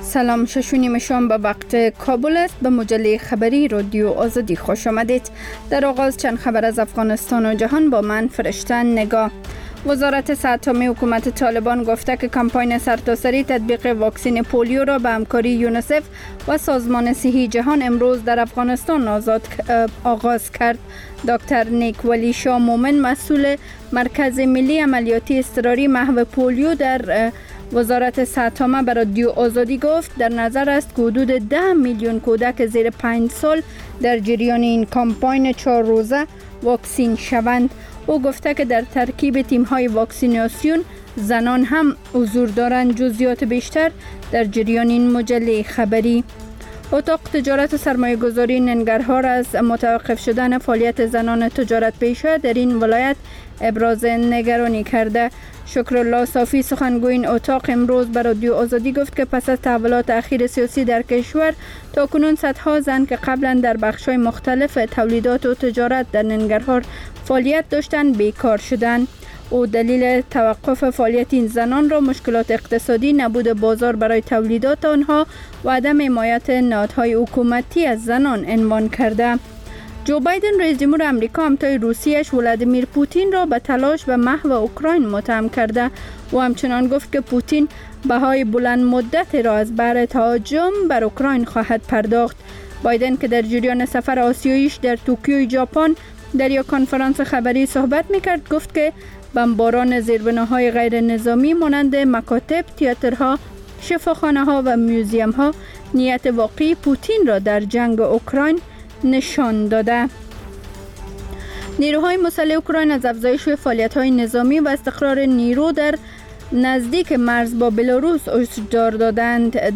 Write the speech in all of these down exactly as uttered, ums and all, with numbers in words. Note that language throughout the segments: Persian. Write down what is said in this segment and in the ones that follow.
سلام، شش و نیم شام به وقت کابل است. به مجله خبری رادیو آزادی خوش آمدید. در آغاز چند خبر از افغانستان و جهان با من فرشته نگاه. وزارت صحت عامه حکومت طالبان گفته که کمپاین سرتاسری تطبیق واکسن پولیو را به همکاری یونیسف و سازمان صحی جهان امروز در افغانستان آزاد آغاز کرد. دکتر نیک ولی شاه مومن، مسئول مرکز ملی عملیاتی اضطراری محو پولیو در وزارت صحت عامه به رادیو آزادی گفت در نظر است که حدود ده میلیون کودک زیر پنج سال در جریان این کمپاین چهار روزه واکسین شوند. او گفته که در ترکیب تیم‌های واکسیناسیون زنان هم حضور دارند. جزئیات بیشتر در جریان این مجله خبری. اتاق تجارت و سرمایه گذاری ننگرهار از متوقف شدن فعالیت زنان تجارت پیشه در این ولایت ابراز نگرانی کرده. شکرالله صافی، سخنگوی این اتاق، امروز به رادیو آزادی گفت که پس از تحولات اخیر سیاسی در کشور تاکنون صدها زن که قبلا در بخش‌های مختلف تولیدات و تجارت در ننگرهار فعالیت داشتند بیکار شدند. او دلیل توقف فعالیت این زنان را مشکلات اقتصادی، نبود بازار برای تولیدات آنها و عدم حمایت نهادهای حکومتی از زنان عنوان کرده. جو بایدن رئیس جمهور آمریکا همتای روسیه‌اش ولادیمیر پوتین را به تلاش به محو اوکراین متهم کرده و همچنان گفت که پوتین بهای بلند مدت را از بهر تهاجم بر اوکراین خواهد پرداخت. بایدن که در جریان سفر آسیاییش در توکیو ژاپن در یک کنفرانس خبری صحبت می‌کرد گفت که بمباران زیربناهای غیر نظامی مانند مکاتب، تئاترها، شفاخانه‌ها و موزیم‌ها نیت واقعی پوتین را در جنگ اوکراین نشان داده. نیروهای مسلح اوکراین از افزایش فعالیت‌های نظامی و استقرار نیرو در نزدیک مرز با بلاروس هشدار دادند.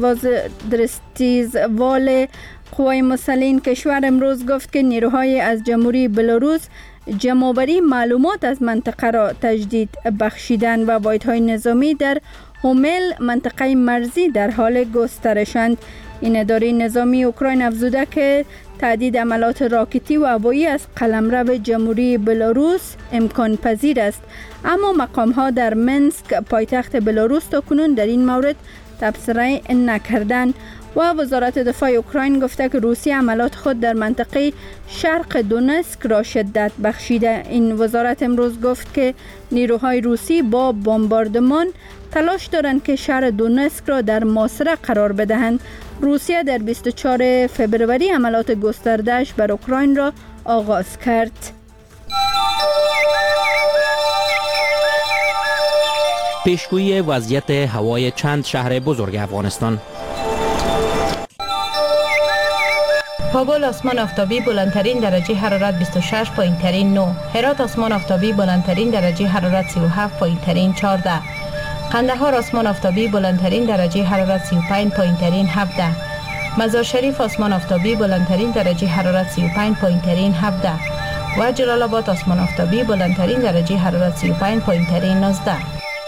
درستیزوال قوای مسلح این کشور امروز گفت که نیروهای از جمهوری بلاروس جمع‌آوری معلومات از منطقه را تجدید بخشیدند و واحدهای نظامی در هومل، منطقه مرزی، در حال گسترشند. این اداره نظامی اوکراین افزوده که تهدید عملات راکتی و هوایی از قلمرو جمهوری بلاروس امکان پذیر است، اما مقام‌ها در منسک پایتخت بلاروس تاکنون در این مورد تبصره نکردند. و وزارت دفاع اوکراین گفته که روسیه عملات خود در منطقه شرق دونسک را شدت بخشیده. این وزارت امروز گفت که نیروهای روسی با بمباردمان تلاش دارند که شهر دونسک را در محاصره قرار بدهند. روسیه در بیست و چهارم فوریه عملات گسترده‌اش بر اوکراین را آغاز کرد. پیشگویی وضعیت هوای چند شهر بزرگ افغانستان. کابل آسمان آفتابی، بلندترین درجه حرارت بیست و شش، پایین‌ترین نه. هرات آسمان آفتابی، بلندترین درجه حرارت سی و هفت، پایین‌ترین چهارده. قندهار آسمان آفتابی، بلندترین درجه حرارت سی و پنج، پایین‌ترین هفده. مزار شریف آسمان آفتابی، بلندترین درجه حرارت سی و پنج، پایین‌ترین هفده. و جلال آباد آسمان آفتابی، بلندترین درجه حرارت سی و پنج، پایین‌ترین نوزده.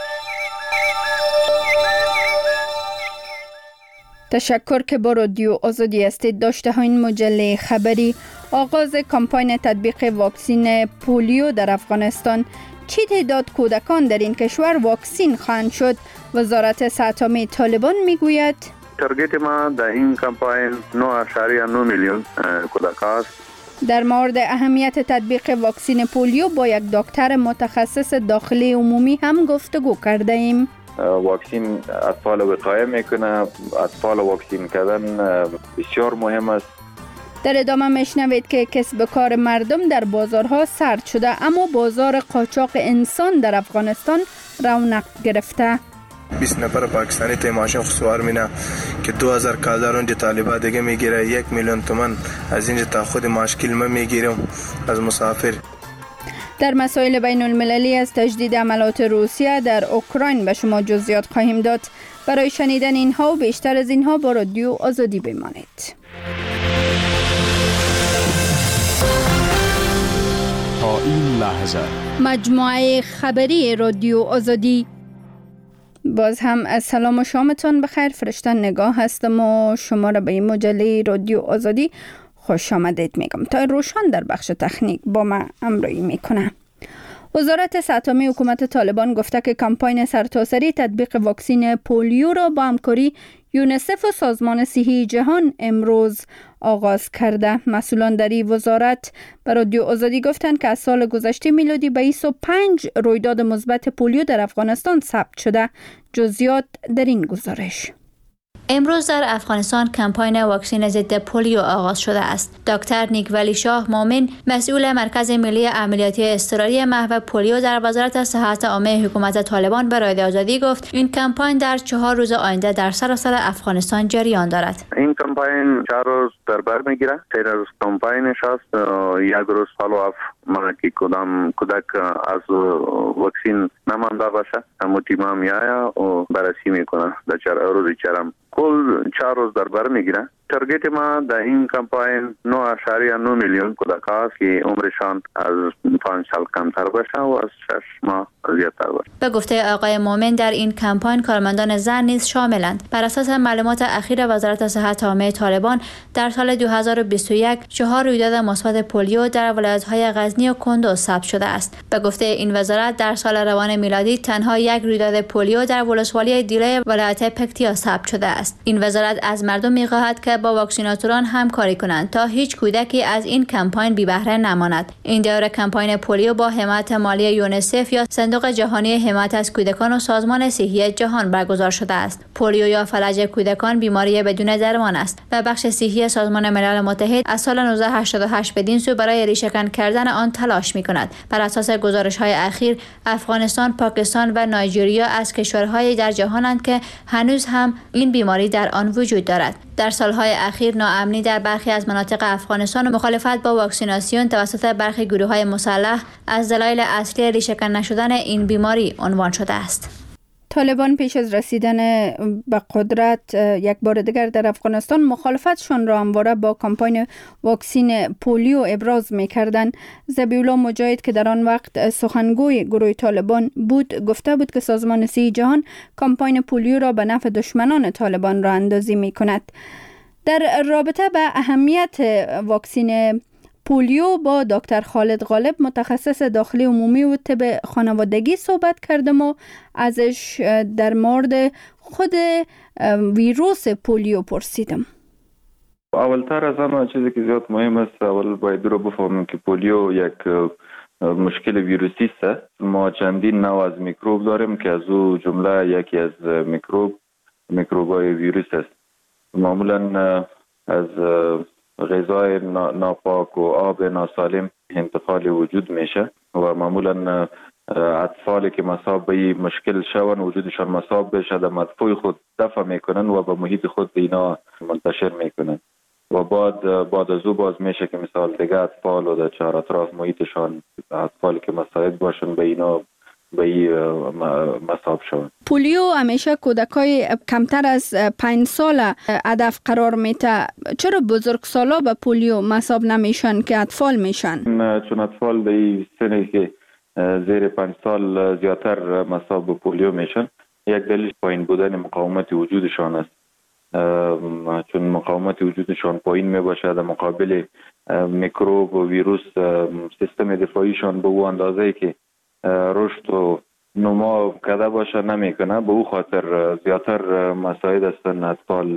تشکر که با رادیو آزادی هستید. داشته ها این مجله خبری. آغاز کمپاین تطبیق واکسن پولیو در افغانستان. چی تعداد کودکان در این کشور واکسین خواهند شد؟ وزارت صحت عامه طالبان میگوید تارگت ما در این کمپاین نه اشاریه نه میلیون کودک است. در مورد اهمیت تطبیق واکسن پولیو با یک دکتر متخصص داخلی عمومی هم گفتگو کرده ایم. واکسین اطفال وقایه میکنه. اطفال واکسین کردن بسیار مهم است. در ادامه میشنوید که کسب کار مردم در بازارها سرد شده، اما بازار قاچاق انسان در افغانستان رونق گرفته. بیست نفر پاکستانی تا ماشین خسوار مینه که دو هزار کالر اونجا طالبا دیگه میگیره، یک میلیون تومن از اینجا تا خود ماشکیل ما میگیرم از مسافر. در مسائل بین المللی از تجدید عملات روسیه در اوکراین به شما جزئیات خواهیم داد. برای شنیدن اینها و بیشتر از اینها با رادیو آزادی بمانید. تا این لحظه مجموعه خبری رادیو آزادی. باز هم از سلام و شامتان بخیر. فرشته نگاه هستم و شما را به این مجله رادیو آزادی خوش آمدید میگم. تا روشان در بخش تکنیک با ما همراهی میکنه. وزارت صحت عامه حکومت طالبان گفته که کمپاین سرتاسری تطبیق واکسن پولیو را با همکاری یونیسف و سازمان صحی جهان امروز آغاز کرده. مسئولان در این وزارت به رادیو آزادی گفتند که از سال گذشته میلادی به بیست و پنج رویداد مثبت پولیو در افغانستان ثبت شده. جزئیات در این گزارش. امروز در افغانستان کمپاین واکسن ضد پولیو آغاز شده است. دکتر نیکولی شاه مومن، مسئول مرکز ملی عملیاتی اضطراری محو پولیو در وزارت صحت عامه حکومت طالبان به رادیو آزادی گفت این کمپاین در چهار روز آینده در سراسر افغانستان جریان دارد. این کمپاین چهار روز در بر میگیره. سه روز کمپاینش است. یک روز فالو ما که کدام کودک از واکسن نمانده باشه همون تیم هم میاید و بررسی میکنه در چهار روز چهارم کل چهار روز در بر میگیره. تارگت ما در این کمپاین نه اشاریه نه میلیون کودک است که عمرشان از پنج سال کمتر باشه و از شش ماه زیادتر باشه. به گفته آقای مومن در این کمپاین کارمندان زن نیز شاملند. بر اساس معلومات اخیر وزارت صحت عامه طالبان در سال دو هزار و بیست و یک چهار رویداد مثبت پولیو در ولایت‌های غزنی و کندوز ثبت شده است. به گفته این وزارت در سال روان میلادی تنها یک رویداد پولیو در ولسوالی دیله ولایت پکتیا ثبت شده است. این وزارت از مردم می‌خواهد که با واکسیناتوران همکاری کنند تا هیچ کودکی از این کمپاین بی بهره نماند. این دوره کمپاین پولیو با حمایت مالی یونیسف یا صندوق جهانی حمایت از کودکان و سازمان صحی جهان برگزار شده است. پولیو یا فلج کودکان بیماری بدون درمان است و بخش صحی سازمان ملل متحد از سال نوزده هشتاد و هشت بدین سو برای ریشه‌کن کردن آن تلاش می‌کند. بر اساس گزارش‌های اخیر افغانستان، پاکستان و نایجریا از کشورهای در جهانند که هنوز هم این بیماری در آن وجود دارد. در سالهای اخیر ناامنی در برخی از مناطق افغانستان و مخالفت با واکسیناسیون توسط برخی گروه‌های مسلح از دلایل اصلی ریشه‌کن نشدن این بیماری عنوان شده است. طالبان پیش از رسیدن به قدرت یک بار دیگر در افغانستان مخالفتشان را همواره با کمپاین واکسن پولیو ابراز می‌کردند. ذبیح‌الله مجاهد که در آن وقت سخنگوی گروه طالبان بود گفته بود که سازمان صحی جهان کمپاین پولیو را به نفع دشمنان طالبان راه اندازی می‌کند. در رابطه به اهمیت واکسن پولیو با دکتر خالد غالب متخصص داخلی عمومی و طب خانوادگی صحبت کردم و ازش در مورد خود ویروس پولیو پرسیدم. اولتر از همه چیزی که زیاد مهم است اول باید رو بفهمیم که پولیو یک مشکل ویروسی است. ما چندین نوع از میکروب داریم که از او جمله یکی از میکروب میکروبای ویروس است. معمولا از غذای ناپاک و آب ناسالم انتقال وجود میشه و معمولا اطفالی که مصاب به مشکل شون وجودشان مصاب بشه در مدفوع خود دفع میکنن و به محیط خود اینا منتشر میکنن و بعد بعد از او باز میشه که مثال دیگه اطفال و در چهار اطراف محیطشان اطفالی که مصاب باشن به اینا به این مصاب شون. پولیو همیشه کودکای کمتر از پنج سال هدف قرار میته. چرا بزرگسالا به پولیو مصاب نمیشن که اطفال میشن؟ چون اطفال در این سنی که زیر پنج سال زیادتر مصاب به پولیو میشن. یک دلیل پایین بودن مقاومت وجودشان است. چون مقاومت وجودشان پایین میباشه در مقابل میکروب و ویروس سیستم دفاعیشان به اون اندازه‌ای که رشد و نما کده باشه نمیکنه. به او خاطر زیادتر مساعد هستن اطفال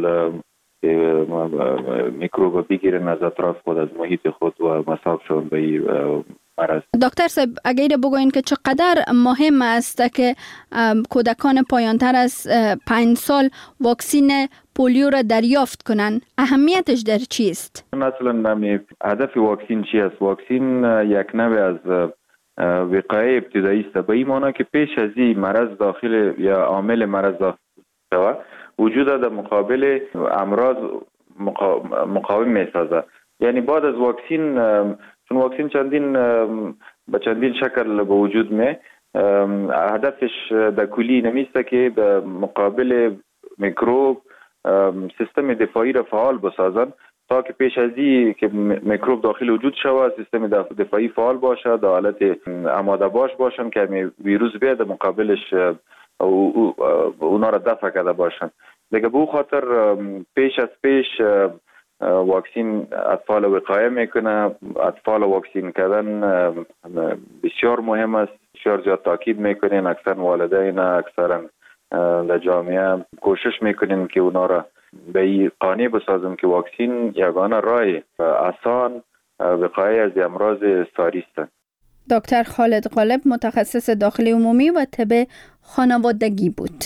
میکروب بگیرن از اطراف خود از محیط خود و مصاب شون به این مرض. دکتر صاحب اگر بگوین که چقدر مهم است که کودکان پایانتر از پنج سال واکسن پولیو را دریافت کنن، اهمیتش در چیست؟ مثلا هدف واکسن چی است؟ واکسن یک نوع از وقایع ابتدایی است. به این معنی که پیش از این مرض داخل یا عامل مرض داخل شود وجود در مقابل امراض مقاوم میسازه. یعنی بعد از واکسن، چون واکسن چندین به چندین شکل به وجود می، هدفش در کلی نمیسته که در مقابل میکروب سیستم دفاعی را فعال بسازن تا که پیش از این که میکروب داخل وجود شود سیستم دفاعی فعال باشه، در حالت آماده باش باشن که ویروس بیاد مقابلش اونا را دفع کرده باشن. دیگه به خاطر پیش از پیش واکسن اطفال وقایه میکنه. اطفال واکسن کردن بسیار مهم است. بسیار زیاد تاکید میکنین. اکثر والدین اکثرا در جامعه کوشش میکنین که اونا را به این قانع بسازم که واکسین یگانه راه آسان وقایه از امراض ساری است. دکتر خالد غالب متخصص داخلی عمومی و طب خانوادگی بود.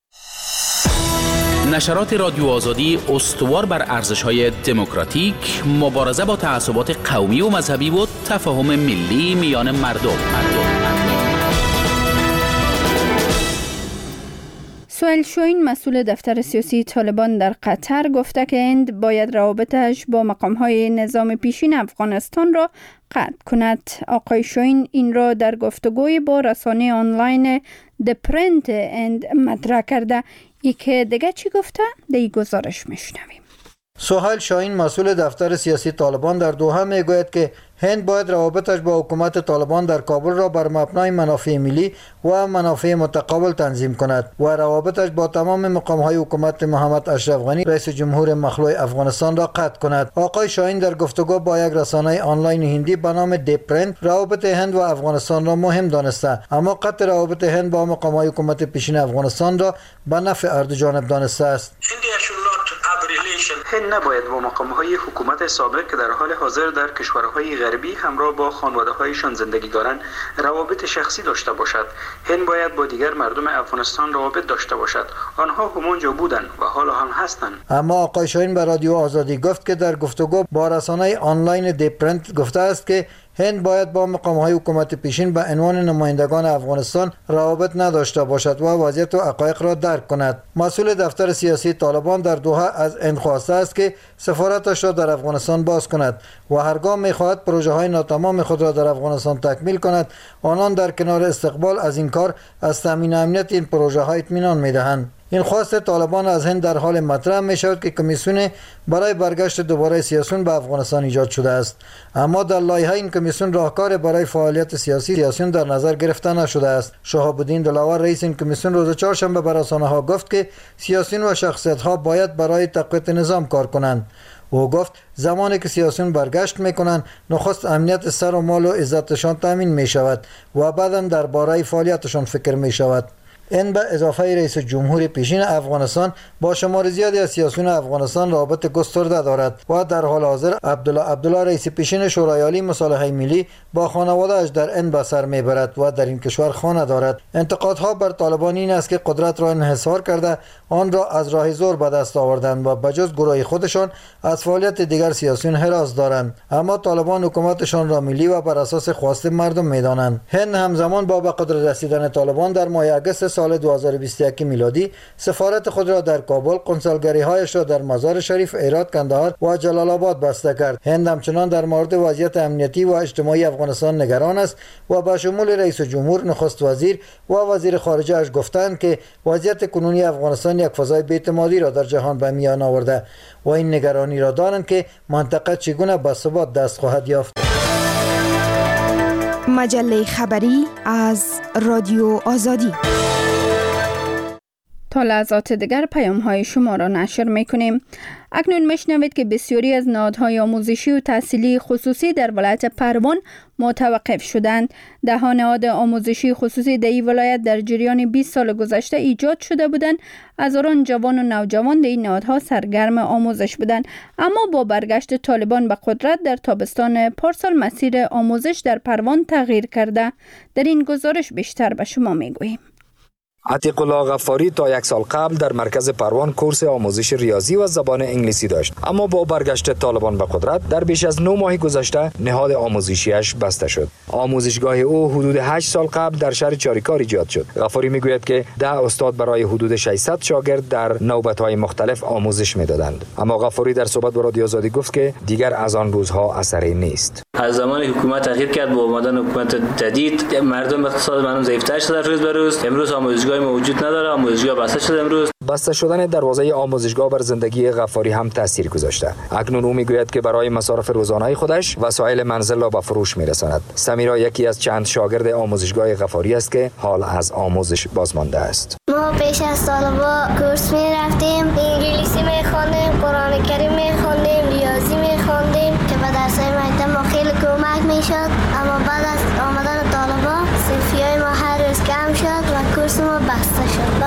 نشرات رادیو آزادی استوار بر ارزش‌های دموکراتیک، مبارزه با تعصبات قومی و مذهبی و تفاهم ملی میان مردم. سهیل شوین مسئول دفتر سیاسی طالبان در قطر گفته که هند باید روابطش با مقام‌های نظام پیشین افغانستان را قطع کند. آقای شوین این را در گفتگوی با رسانه آنلاین د پرنت هند مطرح کرده. یکی دیگه چی گفته؟ در گزارش میشنویم. سهیل شاهین مسئول دفتر سیاسی طالبان در دوحه میگوید که هند باید روابطش با حکومت طالبان در کابل را بر مبنای منافع ملی و منافع متقابل تنظیم کند و روابطش با تمام مقام‌های حکومت محمد اشرف غنی رئیس جمهور مخلوع افغانستان را قطع کند. آقای شاهین در گفتگو با یک رسانه آنلاین هندی به نام د پرنت روابط هند و افغانستان را مهم دانسته، اما قطع روابط هند با مقام‌های حکومت پیشین افغانستان را به نفع هر دو جانب دانسته است. هند نباید با مقام‌های حکومت سابق که در حال حاضر در کشورهای غربی همراه با خانواده‌هایشان زندگی دارند روابط شخصی داشته باشد. هند باید با دیگر مردم افغانستان روابط داشته باشد. آنها همانجا بودند و حالا هم هستند. اما آقای شاهین به رادیو آزادی گفت که در گفتگو با رسانه آنلاین د پرنت گفته است که هند باید با مقام‌های حکومت پیشین به عنوان نمایندگان افغانستان روابط نداشته باشد و وضعیت و حقایق را درک کند. مسئول دفتر سیاسی طالبان در دوحه از هند خواسته است که سفارتش را در افغانستان باز کند و هرگاه می‌خواهد پروژه‌های ناتمام خود را در افغانستان تکمیل کند، آنان در کنار استقبال از این کار از تامین امنیت این پروژه‌ها اطمینان می‌دهند. این خواست طالبان از هند در حال مطرح می شود که کمیسیون برای برگشت دوباره سیاسیون به افغانستان ایجاد شده است، اما در لایحه این کمیسیون راهکار برای فعالیت سیاسی سیاسیون در نظر گرفته نشده است. شهاب الدین دلاور رئیس این کمیسیون روز چهارشنبه به رسانه‌ها گفت که سیاسیون و شخصیت‌ها باید برای تقویت نظام کار کنند. او گفت زمانی که سیاسیون برگشت میکنند نخست امنیت سر و مال و عزتشان تامین می شود و بعداً درباره فعالیتشان فکر می شود. این به اضافه رئیس جمهور پیشین افغانستان با شمار زیادی از سیاسیون افغانستان رابطه گسترده دارد و در حال حاضر عبدالله عبدالله رئیس پیشین شورای عالی مصالحه ملی با خانواده‌اش در این به سر میبرد و در این کشور خانه دارد. انتقادها بر طالبان این است که قدرت را انحصار کرده آن را از راه زور به دست آوردند و بجز گروه خودشان از فعالیت دیگر سیاسیون حراس دارند، اما طالبان حکومتشان را ملی و بر اساس خواست مردم میدانند. هند همزمان با به قدرت رسیدن طالبان در ماه اگست سال دو هزار و بیست و یک میلادی سفارت خود را در کابل، قنصلگری هایش را در مزار شریف، هرات، کندهار و جلال آباد بسته کرد. هند همچنان در مورد وضعیت امنیتی و اجتماعی افغانستان نگران است و به شمول رئیس جمهور، نخست وزیر و وزیر خارجه اش گفتند که وضعیت کنونی افغانستان یک فضای بی‌اعتمادی را در جهان به میان آورده و این نگرانی را دارند که منطقه چگونه به ثبات دست خواهد یافت. مجله خبری از رادیو آزادی. تا لحظات دیگر پیام های شما را نشر می کنیم. اکنون میشنوید که بسیاری از نهادهای آموزشی و تحصیلی خصوصی در ولایت پروان متوقف شدند. ده ها نهاد آموزشی خصوصی در این ولایت در جریان بیست سال گذشته ایجاد شده بودند. هزاران جوان و نوجوان در این نهادها سرگرم آموزش بودند، اما با برگشت طالبان به قدرت در تابستان پارسال مسیر آموزش در پروان تغییر کرده. در این گزارش بیشتر به شما میگوییم. عتیق الله غفاری تا یک سال قبل در مرکز پروان کورس آموزش ریاضی و زبان انگلیسی داشت، اما با برگشت طالبان به قدرت در بیش از نه ماه گذشته نهاد آموزشیش بسته شد. آموزشگاه او حدود هشت سال قبل در شهر چاریکار ایجاد شد. غفاری میگوید که ده استاد برای حدود ششصد شاگرد در نوبت‌های مختلف آموزش میدادند، اما غفاری در صحبت با رادیو آزادی گفت که دیگر از آن روزها اثری نیست. از زمان حکومت تغییر کرد، با اومدن حکومت جدید مردم اقتصاد مردم ضعیف‌تر شده روز به روز. امروز آموزشگاه موجود نداره، آموزشگاه بسته شده. امروز بسته شدن دروازه آموزشگاه بر زندگی غفاری هم تاثیر گذاشته. اکنون او میگوید که برای مصارف روزانه خودش وسایل منزل را به فروش میرساند. سمیرا یکی از چند شاگرد آموزشگاه غفاری است که حال از آموزش بازمانده است. ما پیش از طالبا کورس میرفتیم، انگلیسی میخوندیم، قرآن کریم میخوندیم، ریاضی میخوندیم که به درسای مکتب ما خیلی کمک میشد، اما بعد از آمدن طالبا صنفیای ما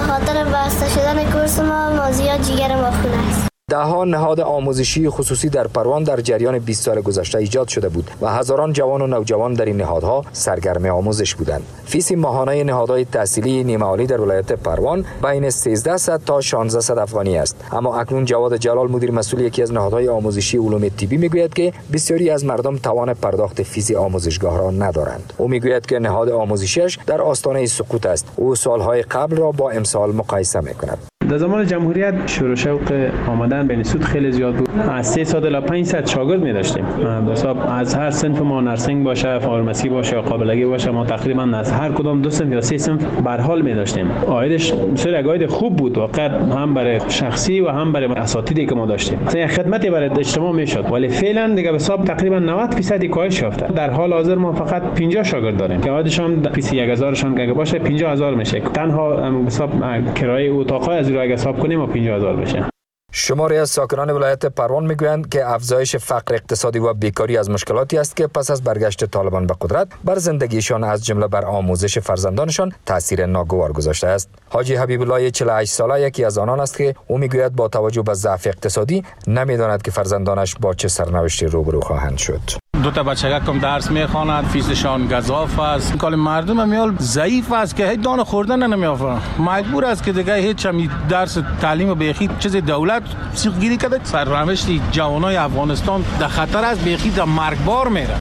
خاطر بسته شدن کورس ما ما زیاد جگر ما خون است. دهها نهاد آموزشی خصوصی در پروان در جریان بیست سال گذشته ایجاد شده بود و هزاران جوان و نوجوان در این نهادها سرگرم آموزش بودند. فیس ماهانه نهادهای تحصیلی نیمه عالی در ولایت پروان بین سیزده تا شانزده افغانی است. اما اکنون جواد جلال مدیر مسئول یکی از نهادهای آموزشی علوم طبی میگوید که بسیاری از مردم توان پرداخت فیس آموزشگاه را ندارند. او میگوید که نهاد آموزشیش در آستانه سقوط است. او سالهای قبل را با امسال مقایسه میکند. در زمان جمهوریت شروع شوق آمدن به انستیتوت خیلی زیاد بود. از سیصد الی پانصد شاگرد می داشتیم. از هر صنف ما نرسینگ باشه، فارمسی باشه یا قابلگی باشه، ما تقریبا از هر کدام دو صنف یا سه صنف به حال می داشتیم. عایدش بسیار عاید خوب بود، واقعا هم برای شخصی و هم برای اساتیدی که ما داشتیم. مثلا خدمتی برای اجتماع می شد. ولی فعلا دیگه به حساب تقریبا نود درصد کاهش یافته. در حال حاضر ما فقط پنجاه شاگرد داریم که عایدشان فیس یک هزار شان که باشه پنجاه هزار میشه. تنها به حساب کرایه اتاق‌ها از اگه حساب کنیم و پنجاه هزار بشه. شماری از ساکنان ولایت پروان میگویند که افزایش فقر اقتصادی و بیکاری از مشکلاتی است که پس از برگشت طالبان به قدرت بر زندگیشان از جمله بر آموزش فرزندانشان تاثیر ناگوار گذاشته است. حاجی حبیب الله چهل و هشت ساله یکی از آنان است که او میگوید با توجه به ضعف اقتصادی نمیداند که فرزندانش با چه سرنوشتی روبرو خواهند شد. دو تا بچه کم درس میخواند، فیسشان گزاف است. کل مردم میال ضعیف است که هیچ دانه خوردن نمیافره. مجبور است که دیگه هیچ چمی درس تعلیم و بیخی چیز دولت سیخ گیری کرده. سرنوشت جوانای افغانستان در خطر است، بیخی در مرگبار میره.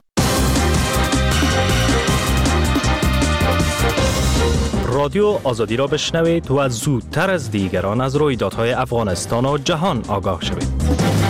رادیو آزادی را بشنوید و زودتر از دیگران از رویدادهای افغانستان و جهان آگاه شوید.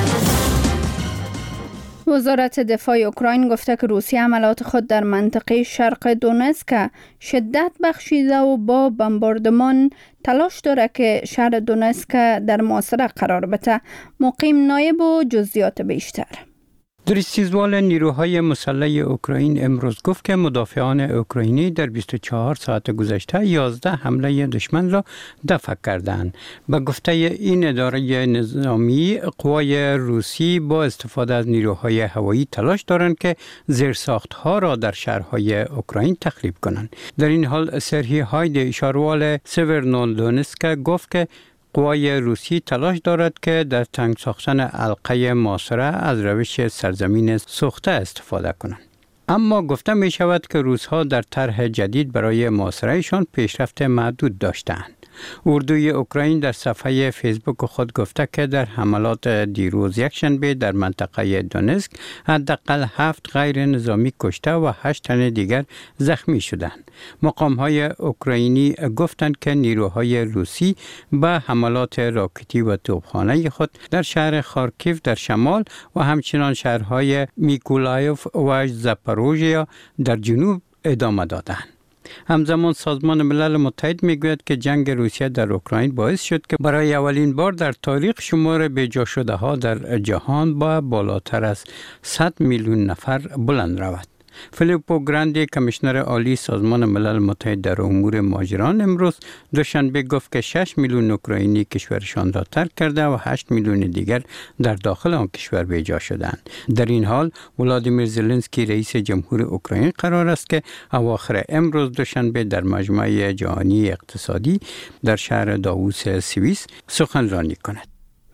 وزارت دفاع اوکراین گفته که روسیه عملات خود در منطقه شرق دونسک شدت بخشیده و با بمباردمان تلاش داره که شهر دونسک در محاصره قرار بده. مقیم نایب و جزئیات بیشتر. درستیزوال نیروهای مسلح اوکراین امروز گفت که مدافعان اوکراینی در بیست و چهار ساعت گذشته یازده حمله دشمن را دفع کردند. به گفته این اداره نظامی، قوای روسی با استفاده از نیروهای هوایی تلاش دارند که زیرساختها را در شهرهای اوکراین تخریب کنند. در این حال سرهی هاید شاروال سورنودونسک گفت که قوای روسی تلاش دارد که در تنگ ساختن حلقه محاصره از روش سرزمین سوخته استفاده کنند. اما گفته می شود که روس‌ها در طرح جدید برای محاصرهشان پیشرفت محدود داشتند. اردوی اوکراین در صفحه فیسبوک خود گفته که در حملات دیروز یکشنبه در منطقه دونسک حداقل هفت غیر نظامی کشته و هشت تن دیگر زخمی شدند. مقام‌های اوکراینی گفتند که نیروهای روسی به حملات راکتی و توپخانه خود در شهر خارکیف در شمال و همچنان شهرهای میکولایف و زاپاروژیا در جنوب ادامه دادند. همزمان سازمان ملل متحد میگوید که جنگ روسیه در اوکراین باعث شد که برای اولین بار در تاریخ شمار بیجا شده ها در جهان با بالاتر از صد میلیون نفر بلند رود. فیلیپو گراندی کمیشنر عالی سازمان ملل متحد در امور مهاجران امروز دوشنبه گفت که شش میلیون اوکراینی کشورشان را ترک کرده و هشت میلیون دیگر در داخل آن کشور بیجا شدند. در این حال ولادیمیر زلنسکی رئیس جمهور اوکراین قرار است که اواخر امروز دوشنبه در مجمع جهانی اقتصادی در شهر داووس سوئیس سخنرانی کند.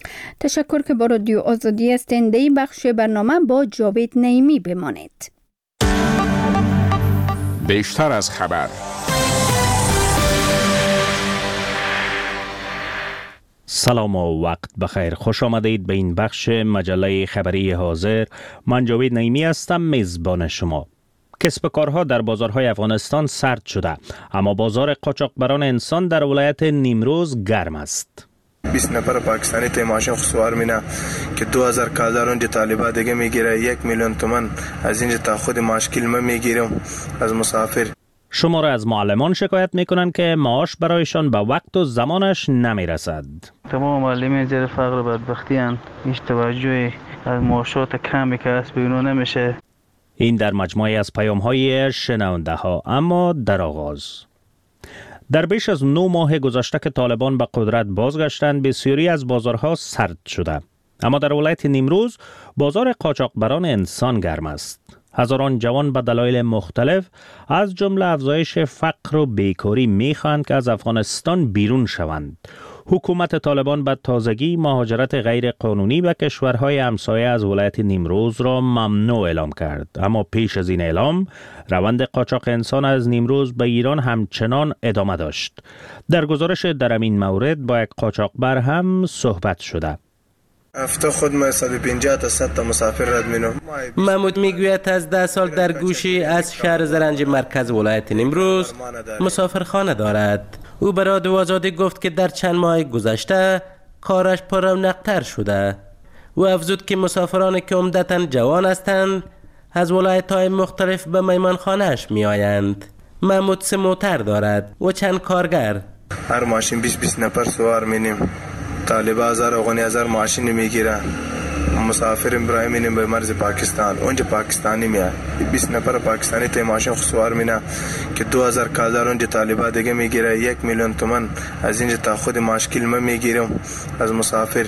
تشکر که با رادیو آزادی هستید. این بخش برنامه با جاوید نعیمی بمانید. بیشتر از خبر. سلام و وقت بخیر. خوش آمدید به این بخش مجله خبری حاضر. من جاوید نعیمی هستم، میزبان شما. کسب و کارها در بازارهای افغانستان سرد شده، اما بازار قاچاقبران انسان در ولایت نیمروز گرم است. بیست نفر پاکستانی تا ماشین سوار مینا که دو هزار کالر اونجا طالبا دیگه میگیره، یک میلیون تومان از اینجا تا خود ماشکیل ما میگیرم از مسافر. شما را از معلمان شکایت میکنن که معاش برایشان به وقت و زمانش نمیرسد. تمام معلمان زیر فقر و بدبختی اند. هیچ توجهی از معاشات کمی که از بیرون نمیشه. این در مجموعه از پیام‌های شنونده ها. اما در آغاز، در بیش از نه ماه گذشته که طالبان به قدرت بازگشتند، بسیاری از بازارها سرد شده. اما در ولایت نیمروز بازار قاچاقبران انسان گرم است. هزاران جوان به دلایل مختلف از جمله افزایش فقر و بیکاری میخواهند که از افغانستان بیرون شوند. حکومت طالبان به تازگی مهاجرت غیر قانونی به کشورهای همسایه از ولایت نیمروز را ممنوع اعلام کرد، اما پیش از این اعلام روند قاچاق انسان از نیمروز به ایران همچنان ادامه داشت. در گزارش در این مورد با یک قاچاقبر هم صحبت شده. هفته خود ما صد و پنجاه تا صد تا مسافر رد مینم. محمود میگوید از ده سال در گوشی از شهر زرنج مرکز ولایت نیمروز مسافرخانه دارد. او به رادیو آزادی گفت که در چند ماه گذشته کارش پر رونق‌تر شده. او افزود که مسافرانی که عمدتاً جوان هستند از ولایت‌های مختلف به میمانخانه‌اش میآیند. محمود سه موتر دارد و چند کارگر. هر ماشین بیست بیست نفر سوار مینیم. طالبا هزار افغانی هزار ماشین میگیرن. مسافر برای مینیم به مرز پاکستان. اونجا پاکستانی میاد. بیست نفر پاکستانی ته ماشین سوار مینه که دو هزار کالر اونجا طالبا دیگه میگیره. یک میلیون تومان از اینجا تا خود مشکل ما میگیرم از مسافر.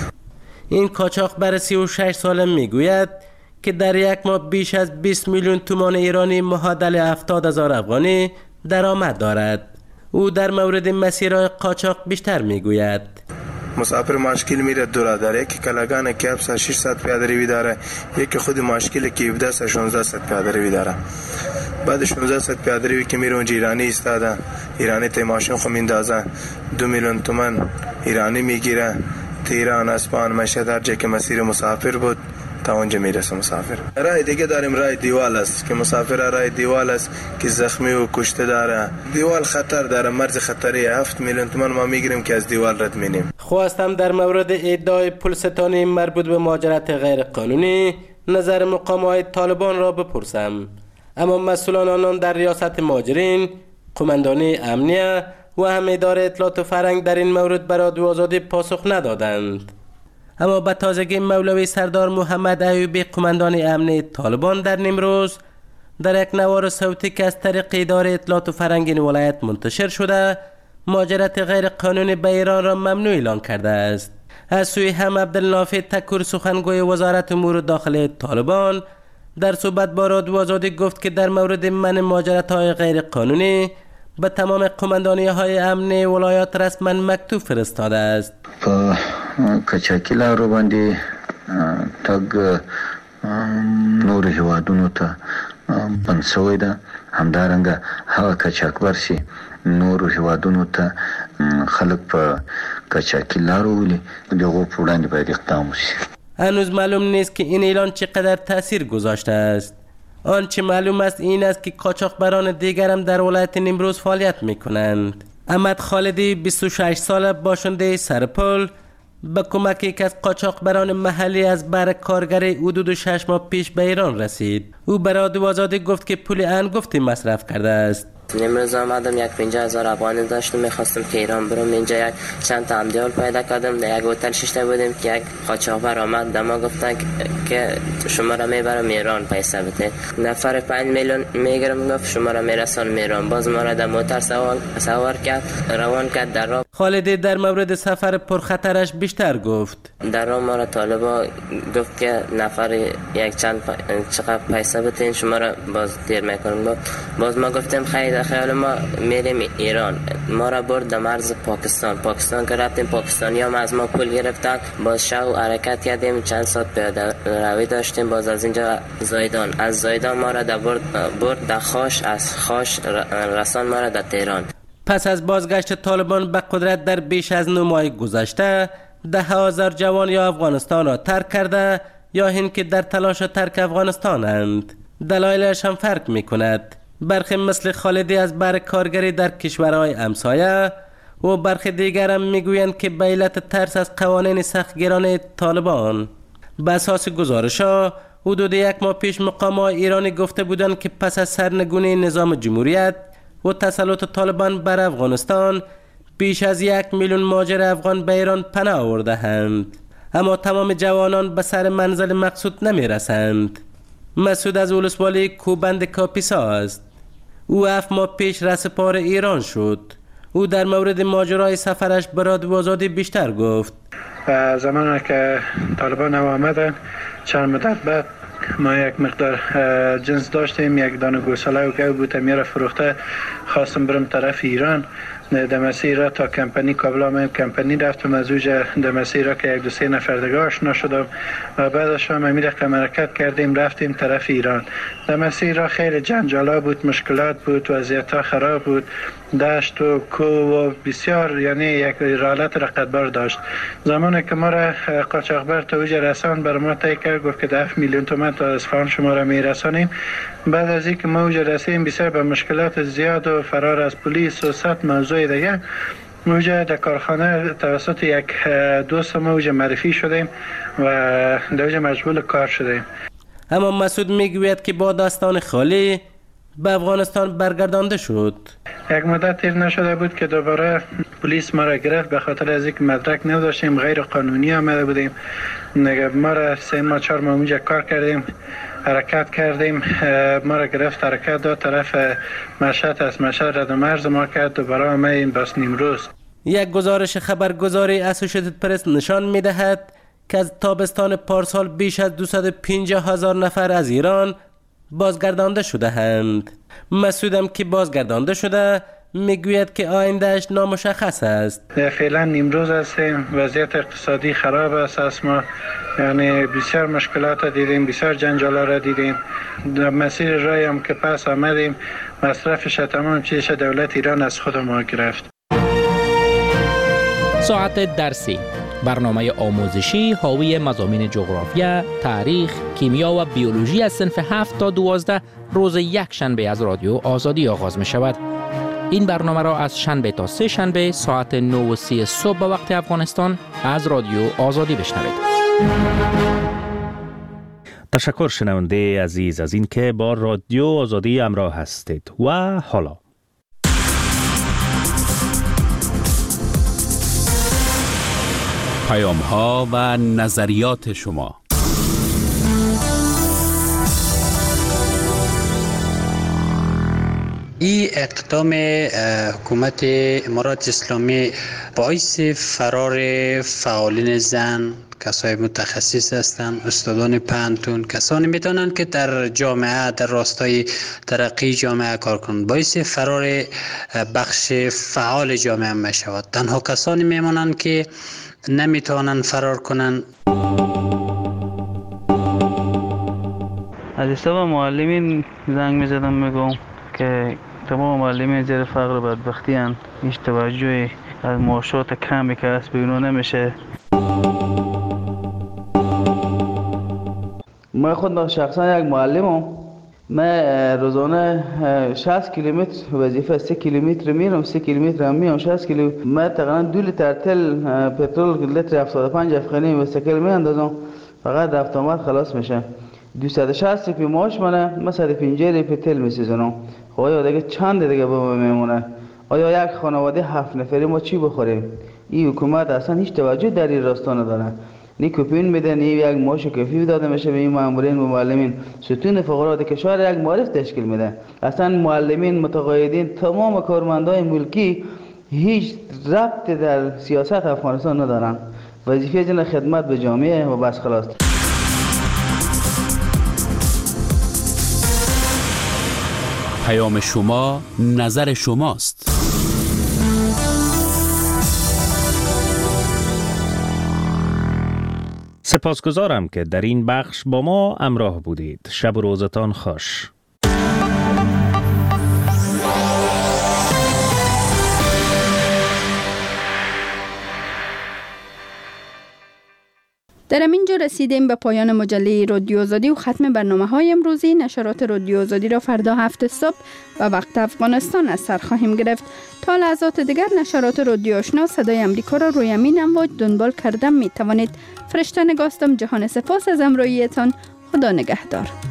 این قاچاق بر سی و شش ساله میگوید که در یک ماه بیش از بیست میلیون تومان ایرانی معادل هفتاد هزار افغانی درآمد دارد. او در مورد مسیرهای قاچاق بیشتر میگوید. مسافر مشکل میره دور داره، یکی کلاگان کیپس ششصد پیاده روی داره، یکی خود مشکل که هفده تا شانزده پیاده روی داره. بعد شانزده پیاده روی که میره اونجا ایرانی ایستاده، ایرانی ته ماشین خو میندازه، دو میلیون تومان ایرانی میگیره. تهران، اسپان، مشهد، هر جا که مسیر مسافر بود تا اونجا میرسه مسافر. راه دیگه داریم، راه دیوال است که مسافر راه دیوال است که زخمی و کشته داره. دیوال خطر داره، مرز خطری. هفت میلیون تومان ما میگیریم که از دیوال رد مینیم. خواستم در مورد ادعای پولستانی مربوط به مهاجرت غیر قانونی نظر مقامات طالبان را بپرسم، اما مسئولان آنان در ریاست مهاجرین، قماندانی امنیه و هم اداره اطلاعات و فرهنگ در این مورد به رادیو آزادی پاسخ ندادند. اما به تازگی مولوی سردار محمد ایوبی قماندان امنی طالبان در نیمروز در یک نوار صوتی که از طریق اداره اطلاعات و فرهنگ این ولایت منتشر شده مهاجرت غیر قانونی به ایران را ممنوع اعلان کرده است. از سوی هم عبدالنافع تکور سخنگوی وزارت امور داخلی طالبان در صحبت با رادیو آزادی گفت که در مورد منع مهاجرت های غیر قانونی به تمام قماندانی های امنی ولایات رسما مکتوب فرستاده است. کچاکی لارو باندې تګ نور هیوادونو ته بند شوی ده، همدارنګه هغه کچاکبر چې نور هیوادونو ته خلک په کچاکی لارو ولي دغه په وړاندې باید اقدام وشي. هنوز معلوم نیست که این اعلان چقدر تاثیر گذاشته است. آنچه معلوم است این است که قاچاقبران دیگر هم در ولایت نیمروز فعالیت میکنند. احمد خالدی بیست و شش ساله باشنده سرپل با کمک یک از قاچاقبران محلی از بر کارگری حدود شش ماه پیش به ایران رسید. او به رادیو آزادی گفت که پول انگفتی مصرف کرده است. امروز آمدم یک پنجاه هزار افغانی داشتم، میخواستم که ایران برم. اینجا یک چند تا همدیال پیدا کردم، در یک هتل شیشته بودیم که یک قاچاقبر آمد در ما گفتن که شما را میبرم ایران پیسه بده. نفر پنج میلیون میگیرم، گفت شما را میرسانم ایران. باز ما را در موتر سوار سوار کرد، روان کرد در راه. خالدی در مورد سفر پرخطرش بیشتر گفت. در راه ما را طالبا گفت که نفر یک چند پا... چقدر پیسه بده شما را باز دیر میکنم. باز ما گفتیم خیر خیال ما میریم ایران. ما را برد در مرز پاکستان. پاکستان که رفتیم پاکستانی هم از ما پول گرفتن. باز شو حرکت کردیم، چند ساعت پیاده روی داشتیم. باز از اینجا زایدان، از زایدان ما را در برد, برد در خاش، از خاش رسان ما را در تهران. پس از بازگشت طالبان به قدرت در بیش از نه ماه گذشته ده هزار جوان یا افغانستان را ترک کرده یا این که در تلاش ترک افغانستانند. دلایلش هم فرق می کند. برخی مثل خالدی از بر کارگری در کشورهای همسایه و برخی دیگر هم میگویند که به علت ترس از قوانین سختگیرانه طالبان. به اساس گزارش‌ها حدود یک ماه پیش مقامات ایرانی گفته بودند که پس از سرنگونی نظام جمهوریت و تسلط طالبان بر افغانستان بیش از یک میلیون مهاجر افغان به ایران پناه آورده‌اند، اما تمام جوانان به سر منزل مقصود نمی رسند. مسعود از ولسوالی کوبند کاپیسا است. او هفت ماه پیش رسپار ایران شد. او در مورد ماجرای سفرش به رادیو آزادی بیشتر گفت. زمانی که طالبان آمدن چند مدت بعد ما یک مقدار جنس داشتیم، یک دانه گوساله و گو بود، میره فروخته. خواستم برم طرف ایران در مسیر را تا کمپانی کابل من کمپانی رفتم، از اوجه در مسیر را که یک دو سه نفر دیگه آشنا شدم و بعدش هم امیر رقم حرکت کردیم رفتیم طرف ایران. در مسیر را خیلی جنجالا بود، مشکلات بود، وضعیت ها خراب بود، دشت و کوه و بسیار، یعنی یک رالت رقتبار داشت. زمانی که ما را قاچاقبر تا اوجه رسان بر ما طی کرد، گفت که ده میلیون تومان تا اصفهان شما را می رسانیم. بعد از اینکه ما اوجه رسیدیم بسیار به مشکلات زیاد و فرار از پلیس و صد موضوع دیگه، ما اوجه در کارخانه توسط یک دوست ما اوجه معرفی شدیم و در اوجه مشغول کار شدیم. اما مسعود میگوید که با دستان خالی به افغانستان برگردانده شد. یک مدت تیر نشده بود که دوباره پلیس ما را گرفت، به خاطر از اینکه مدرک نداشتیم، غیر قانونی آمده بودیم. ما را سه ماه چهار ماه اونجا کار کردیم، حرکت کردیم، ما را گرفت حرکت داد طرف مشهد، از مشهد رد و مرز ما کرد، دوباره آمدیم باز نیمروز. یک گزارش خبرگزاری اسوسییتد پرس نشان میدهد که از تابستان پارسال بیش از دویست و پنجاه هزار نفر از ایران بازگردانده شده اند. مسعودم که بازگردانده شده میگوید که آیندهش نامشخص است. فعلا نیمروز هستیم، وضعیت اقتصادی خراب است از ما، یعنی بسیار مشکلات دیدیم، بسیار جنجالا را دیدیم. در مسیر رای هم که پس آمدیم مصرفش تمام چیش دولت ایران از خود ما گرفت. ساعت درسی، برنامه آموزشی حاوی مضامین جغرافیا، تاریخ، کیمیا و بیولوژی از صنف هفت تا دوازده روز یک شنبه از رادیو آزادی آغاز می شود. این برنامه را از شنبه تا سه شنبه ساعت نه و سی صبح به وقت افغانستان از رادیو آزادی بشنوید. تشکر شنونده عزیز از این که با رادیو آزادی همراه هستید. و حالا پیام ها و نظریات شما. این اقدام حکومت امارات اسلامی باعث فرار فعالین زن، کسای متخصص هستند، استادان پانتون، کسانی میتونن که در جامعه در راستای ترقی جامعه کار کنند، باعث فرار بخش فعال جامعه می شود. تنها کسانی میمونن که نمیتونن فرار کنن. از حساب معلمین زنگ میزدم میگم که تمام معلمین زیر فقر و بدبختی هستند، هیچ توجهی از معاشات کمی که هست بیرون نمیشه. من خود شخصا یک معلمم، من روزانه شصت کیلومتر وظیفه سه کیلومتر میرم، سه کیلومتر هم میام شصت کیلو. من تقریبا دو لیتر تل پترول لیتر هفتاد و پنج افغانی مستقل میاندازم، فقط رفت آمد خلاص میشه. دویست و شصت روپیه معاش منه، من صد و پنجاه روپیه تل میسوزونم. خب آیا دیگه چند دیگه به ما میمونه؟ آیا یک خانواده هفت نفری ما چی بخوریم؟ این حکومت اصلا هیچ توجه در این راستا نداره. نی کوپین میده، نی یک معاش کافی داده میشه به این مامورین و معلمین. ستون فقرات کشور یک معارف تشکیل میده. اصلا معلمین، متقاعدین، تمام کارمندای ملکی هیچ ربط در سیاست افغانستان ندارن. وظیفه جن خدمت به جامعه و بس خلاص. پیام شما، نظر شماست. سپاسگزارم که در این بخش با ما همراه بودید. شب و روزتان خوش. در همینجا رسیدیم به پایان مجله رادیو آزادی و ختم برنامه های امروزی. نشرات رادیو آزادی را فردا هفت صبح و وقت افغانستان از سر خواهیم گرفت. تا لحظات دیگر نشرات رادیو آشنا صدای امریکا را روی همین امواج دنبال کردن می توانید. فرشته نگاستم. جهان سپاس از همراهیتان. خدا نگهدار.